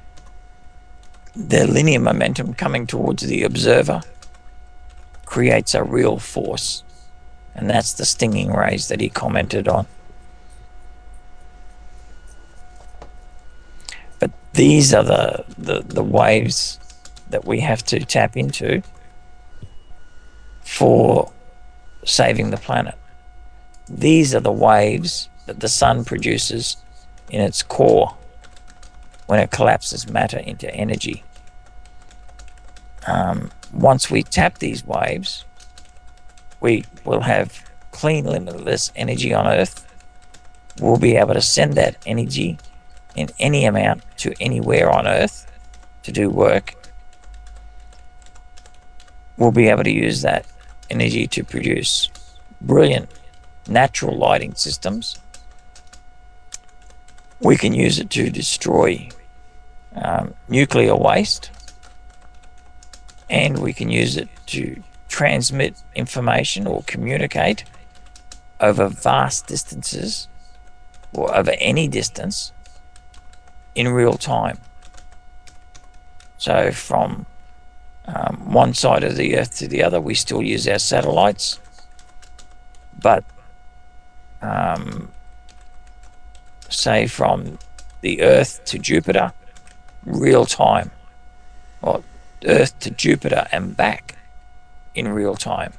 B: The linear momentum coming towards the observer creates a real force, and that's the stinging rays that he commented on. But these are the, the, the waves that we have to tap into for saving the planet. These are the waves that the sun produces in its core when it collapses matter into energy. Um, once we tap these waves, we will have clean, limitless energy on Earth. We'll be able to send that energy in any amount to anywhere on Earth to do work. We'll be able to use that energy to produce brilliant natural lighting systems. We can use it to destroy um, nuclear waste, and we can use it to transmit information or communicate over vast distances or over any distance in real time. So from um, one side of the Earth to the other, we still use our satellites, but um, say from the Earth to Jupiter, real time, or Earth to Jupiter and back in real time.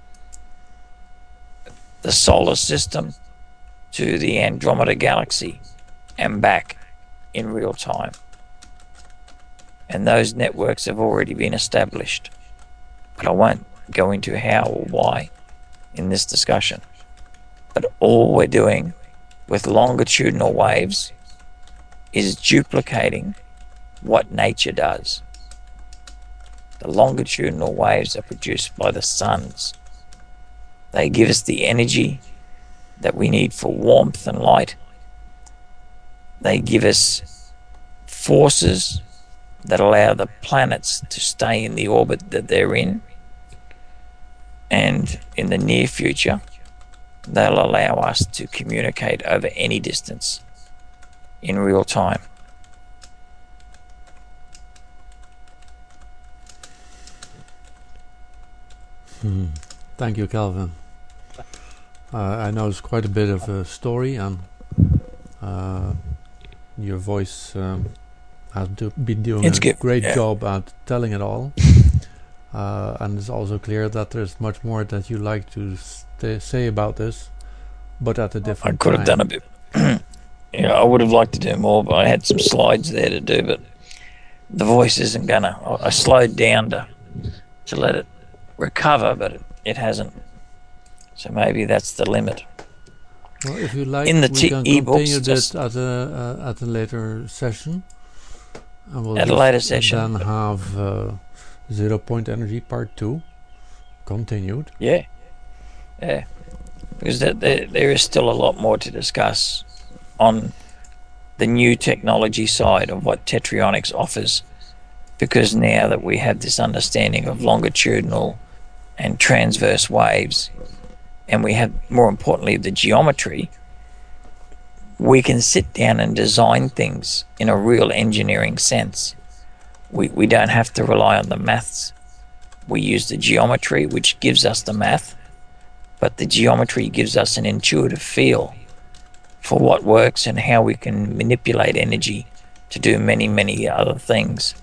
B: The solar system to the Andromeda galaxy and back in real time. And those networks have already been established. But I won't go into how or why in this discussion. But all we're doing with longitudinal waves is duplicating what nature does. The longitudinal waves are produced by the suns. They give us the energy that we need for warmth and light. They give us forces that allow the planets to stay in the orbit that they're in. And in the near future, they'll allow us to communicate over any distance in real time.
A: Hmm. Thank you, Kelvin. Uh, I know it's quite a bit of a story, and uh, your voice um, has do been doing
B: it's
A: a
B: good.
A: great
B: yeah.
A: job at telling it all. uh, and it's also clear that there's much more that you like to st say about this, but at a different
B: I could have
A: time.
B: done a bit. Yeah, I would have liked to do more, but I had some slides there to do, but the voice isn't gonna. I, I slowed down to to let it recover, but it, it hasn't. So maybe that's the limit.
A: Well, if you like,
B: In the
A: we
B: t
A: can
B: e-books,
A: continue this
B: just
A: at a uh, at a later session. And we'll
B: at a
A: just
B: later session.
A: then have uh, Zero Point Energy Part Two continued.
B: Yeah, yeah, because there, there, there is still a lot more to discuss on the new technology side of what Tetrionics offers, because now that we have this understanding of longitudinal and transverse waves, and we have, more importantly, the geometry, we can sit down and design things in a real engineering sense. We, we don't have to rely on the maths. We use the geometry, which gives us the math, but the geometry gives us an intuitive feel for what works and how we can manipulate energy to do many, many other things.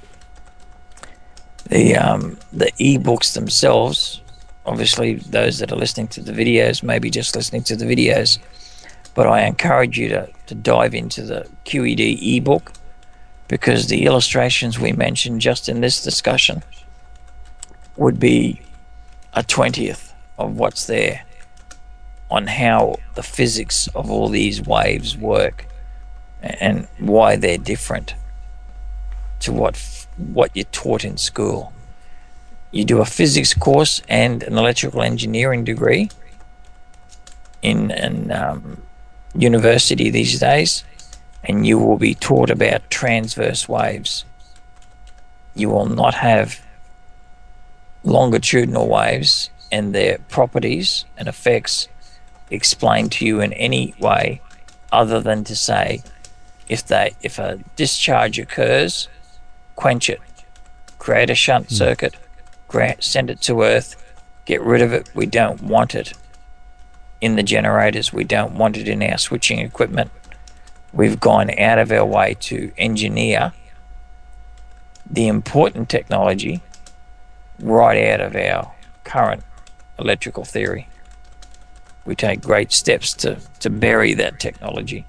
B: The, um, the e-books themselves, obviously those that are listening to the videos may be just listening to the videos, but I encourage you to, to dive into the Q E D e-book, because the illustrations we mentioned just in this discussion would be a twentieth of what's there on how the physics of all these waves work and why they're different to what what you're taught in school. You do a physics course and an electrical engineering degree in an um, university these days, and you will be taught about transverse waves. You will not have longitudinal waves and their properties and effects explained to you in any way other than to say, if they if a discharge occurs, quench it, create a shunt mm. circuit, grant, send it to Earth, get rid of it. We don't want it in the generators. We don't want it in our switching equipment. We've gone out of our way to engineer the important technology right out of our current electrical theory. We take great steps to, to bury that technology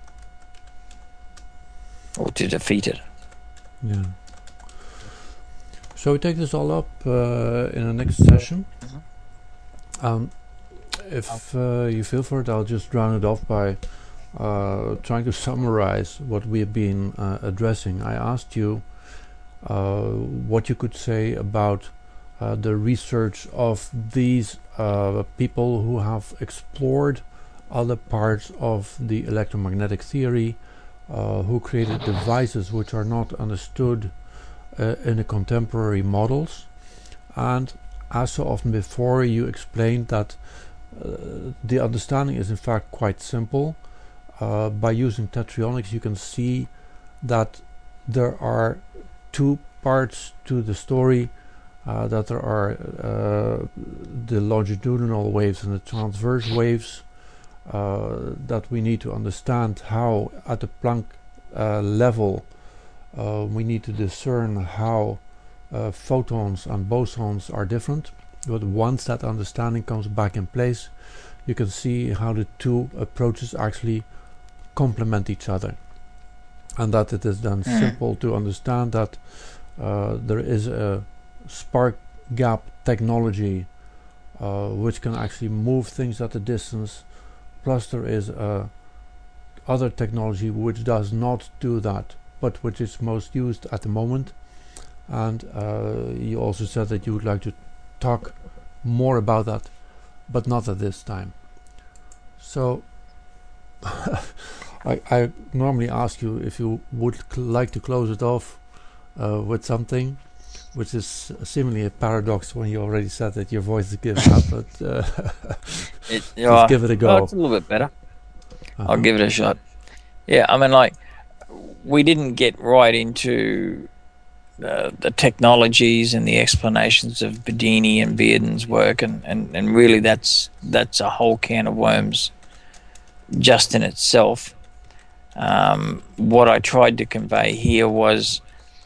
B: or to defeat it.
A: Yeah. So we take this all up uh, in the next session. Mm-hmm. um, if uh, you feel for it, I'll just round it off by uh, trying to summarize what we have been uh, addressing. I asked you uh, what you could say about uh, the research of these uh, people who have explored other parts of the electromagnetic theory, uh, who created devices which are not understood Uh, in the contemporary models, and as so often before, you explained that uh, the understanding is in fact quite simple. Uh, by using tetronics, you can see that there are two parts to the story, uh, that there are uh, the longitudinal waves and the transverse waves, uh, that we need to understand how at the Planck uh, level uh, we need to discern how uh, photons and bosons are different. But once that understanding comes back in place, you can see how the two approaches actually complement each other, and that it is then mm. simple to understand that uh, there is a spark gap technology uh, which can actually move things at a distance, plus there is a other technology which does not do that, but which is most used at the moment. And uh, you also said that you would like to talk more about that, but not at this time. So I, I normally ask you if you would like to close it off uh, with something, which is seemingly a paradox when you already said that your voice is giving up, but uh,
B: it,
A: just uh, give it a go.
B: Oh, it's a little bit better. Uh-huh. I'll give it a shot. Yeah, I mean, like, we didn't get right into uh, the technologies and the explanations of Bedini and Bearden's work, and, and, and really that's that's a whole can of worms just in itself. Um, what I tried to convey here was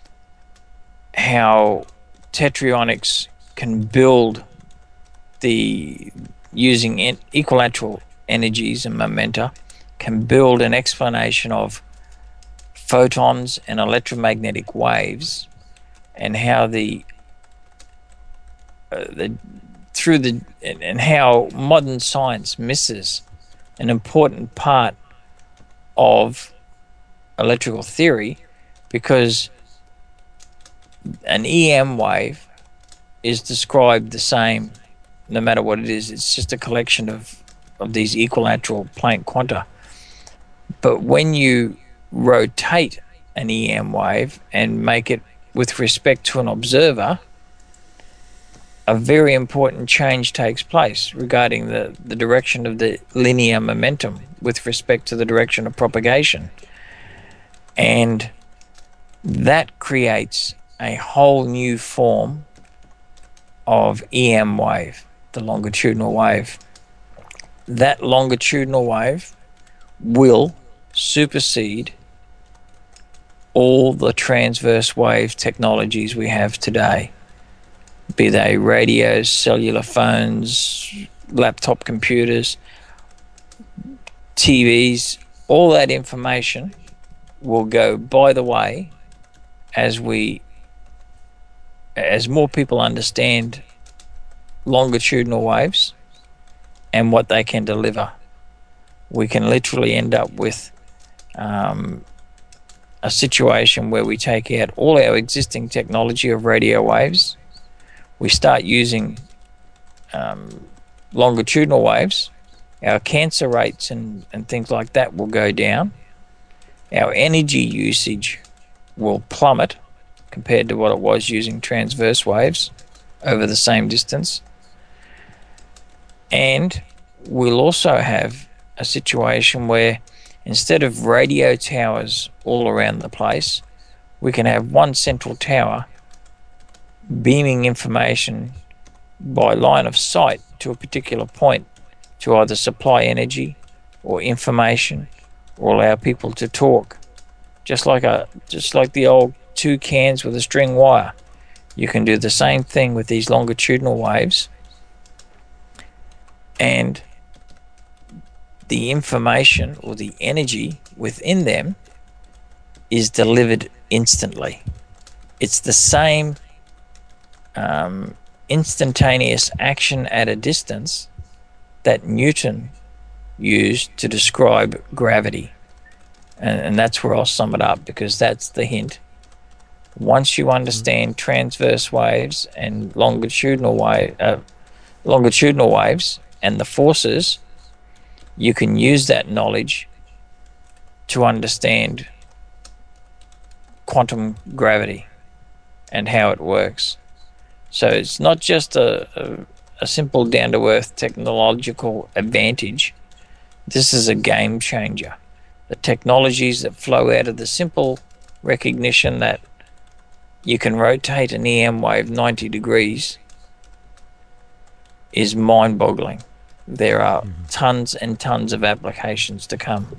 B: how tetronics can build the, using en- equilateral energies and momenta, can build an explanation of photons and electromagnetic waves, and how the, uh, the through the and, and how modern science misses an important part of electrical theory, because an E M wave is described the same no matter what it is. It's just a collection of, of these equilateral Planck quanta. But when you rotate an E M wave and make it with respect to an observer, a very important change takes place regarding the, the direction of the linear momentum with respect to the direction of propagation. And that creates a whole new form of E M wave, the longitudinal wave. That longitudinal wave will supersede all the transverse wave technologies we have today, be they radios, cellular phones, laptop computers, T Vs. All that information will go by the way as we as more people understand longitudinal waves and what they can deliver. We can literally end up with um, a situation where we take out all our existing technology of radio waves, we start using um, longitudinal waves, our cancer rates and, and things like that will go down, our energy usage will plummet compared to what it was using transverse waves over the same distance, and we'll also have a situation where instead of radio towers all around the place, we can have one central tower beaming information by line of sight to a particular point to either supply energy or information or allow people to talk. Just like a just like the old two cans with a string wire. You can do the same thing with these longitudinal waves, and the information or the energy within them is delivered instantly. It's the same um, instantaneous action at a distance that Newton used to describe gravity. And, and that's where I'll sum it up, because that's the hint. Once you understand transverse waves and longitudinal wave, uh, longitudinal waves and the forces, you can use that knowledge to understand quantum gravity and how it works. So it's not just a, a, a simple down-to-earth technological advantage. This is a game changer. The technologies that flow out of the simple recognition that you can rotate an E M wave ninety degrees is mind-boggling. There are mm-hmm. tons and tons of applications to come.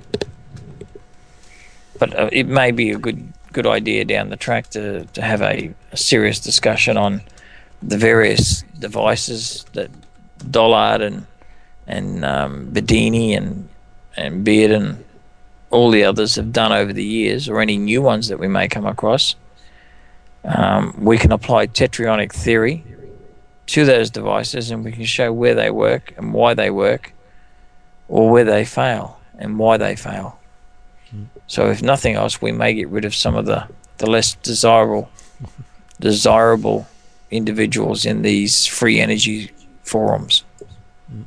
B: But uh, it may be a good good idea down the track to, to have a, a serious discussion on the various devices that Dollard and and um, Bedini and and Beard and all the others have done over the years, or any new ones that we may come across. Um, we can apply tetraionic theory to those devices, and we can show where they work and why they work, or where they fail and why they fail. Mm. So if nothing else, we may get rid of some of the, the less desirable desirable individuals in these free energy forums.
A: Mm.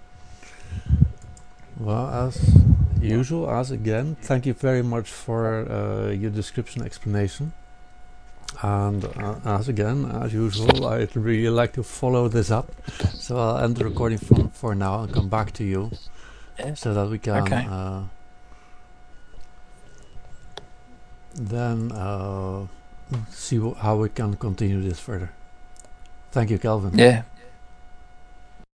A: Well, as usual, as again, thank you very much for uh, your description explanation. And uh, as again, as usual, I'd really like to follow this up. So I'll end the recording for, for now and come back to you,
B: yes.
A: so that we can
B: okay.
A: uh, then uh, see how we can continue this further. Thank you, Kelvin.
B: Yeah.